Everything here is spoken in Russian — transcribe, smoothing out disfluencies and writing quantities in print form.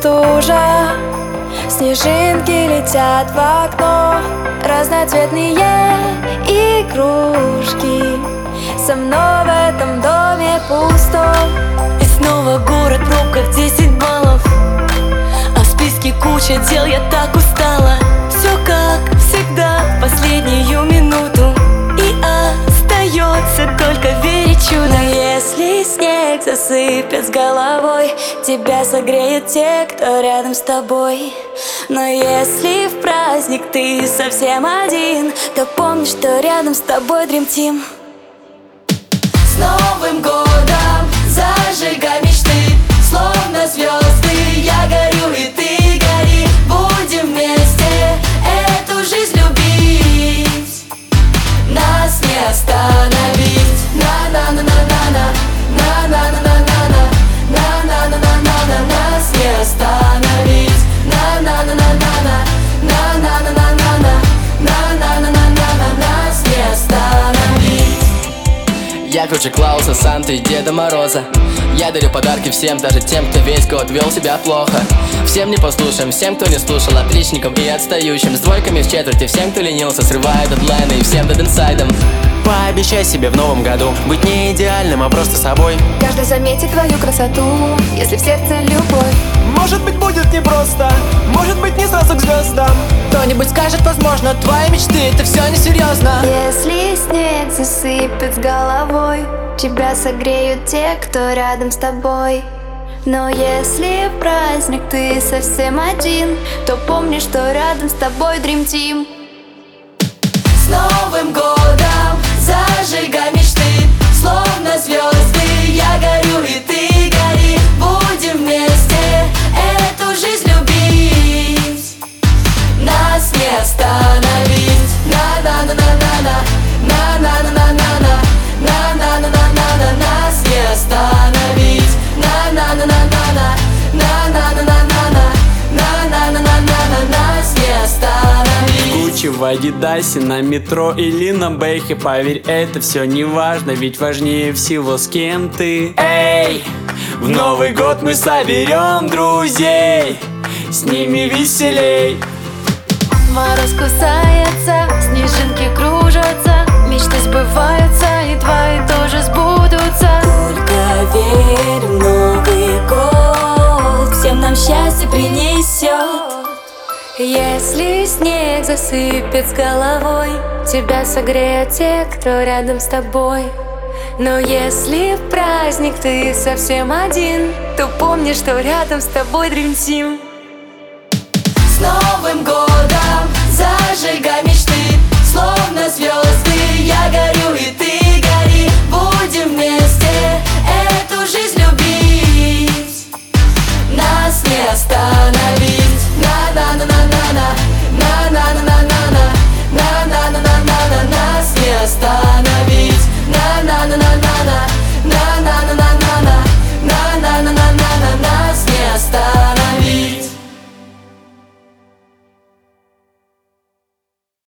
стужа, снежинки летят в окно, разноцветные игрушки. Со мной в этом доме пусто. И снова город, пробка в 10 баллов, а в списке куча дел, я так устала. Все как всегда в последнюю минуту, и остается только верить в чудо. Но если снег засыпет с головой, тебя согреют те, кто рядом с тобой. Но если в праздник ты совсем один, то помни, что рядом с тобой Dream Team. С Новым годом зажигай мечты, словно звезды. Я горю и ты гори, будем вместе эту жизнь любить. Нас не остановить. На-на-на-на-на-на, на-на-на-на-на-на, на-на-на-на-на-на. Нас не остановить. На-на-на-на-на-на, на-на-на-на-на-на, на-на-на-на-на. Нас не остановить. Я круче Клауса, Санты и Деда Мороза. Я дарю подарки всем, даже тем, кто весь год вел себя плохо. Всем непослушным, всем, кто не слушал, отличникам и отстающим, с двойками в четверти, всем, кто ленился, срывая дедлайны, и всем Dead Инсайдом. Пообещай себе в новом году быть не идеальным, а просто собой. Каждый заметит твою красоту, если в сердце любовь. Может быть, будет непросто, может быть, не сразу к звездам. Кто-нибудь скажет, возможно, твои мечты — это все несерьезно. Если снег засыпет с головой, тебя согреют те, кто рядом с тобой. Но если в праздник ты совсем один, то помни, что рядом с тобой Dream Team. С Новым годом зажигай мечты, словно звезды. Я горю и ты гори, будем вместе эту жизнь любить. Нас не остановить. На-на-на-на-на-на, на-на-на-на-на-на, на-на-на-на-на. Нас не остановить. На-на-на-на-на-на, на-на-на-на-на, на-на-на-на-на. Нас не остановить. Гуччи в Адидасе, на метро или на бэхе. Поверь, это все не важно, ведь важнее всего, с кем ты. Эй, в Новый год мы соберем друзей, с ними веселей. Мороз кусается, снежинки кружатся, мечты сбываются, и твои тоже сбудутся. Только верь в Новый год, всем нам счастье принесет. Если снег засыпет с головой, тебя согреют те, кто рядом с тобой. Но если в праздник ты совсем один, то помни, что рядом с тобой Dream Team. С Новым годом зажигай мечты, словно звезды.